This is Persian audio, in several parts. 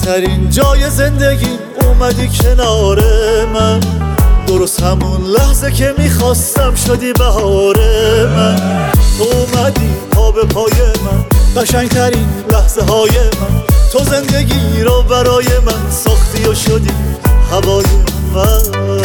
بهترین جای زندگی اومدی کنار من، درست همون لحظه که میخواستم شدی بهار من. تو اومدی پا به پای من، قشنگترین لحظه های من. تو زندگی رو برای من ساختی و شدی هوای من.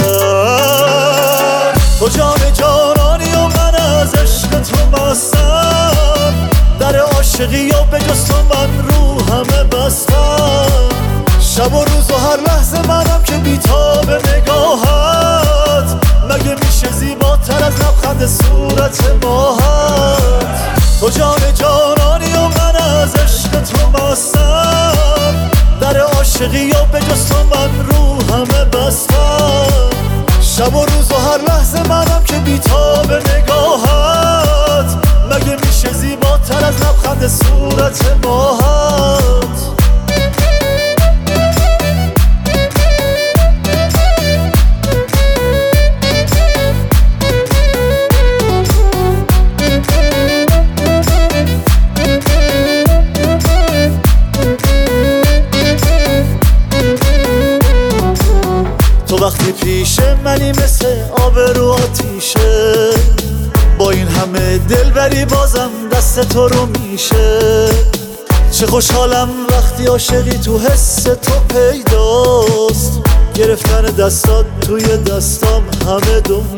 تو جان جانانی و من از عشق تو مستم، در عاشقی و به جز تو من رو همه بستم. شب و روز و هر لحظه منم که بی‌تاب نگاهت، مگه میشه زیباتر از لبخند صورت ماهت. تو جان جانانی و من از عشق تو مستم، در عاشقی و به جز تو من رو همه بستم. شب و روز و هر لحظه منم که بی‌تاب نگاهت، مگه میشه زیباتر از لبخند صورت ماهت. تو وقتی پیش منی مثل آب رو آتیشه، با این همه دلبری بازم دست تو رو میشه. چه خوشحالم وقتی عاشقی تو حس تو پیداست، گرفتن دستات توی دستام همه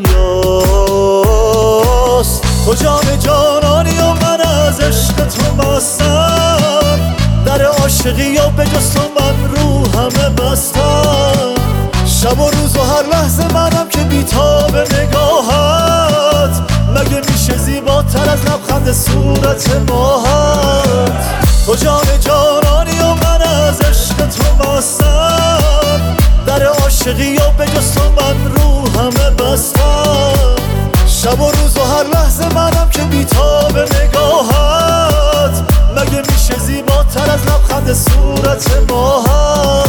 دنیاست. تو جان جانانی و من از عشق تو مستم، در عاشقی و به جز تو من رو همه بستم. شب و روز و هر لحظه منم که بی‌تاب نگاهت، مگه میشه زیباتر از لبخند صورت ماهت. تو جان جانانی و من از عشق تو مستم، در عاشقی و به جز تو من رو همه بستم. شب و روز و هر لحظه منم که بی‌تاب نگاهت، مگه میشه زیباتر از لبخند صورت ماهت.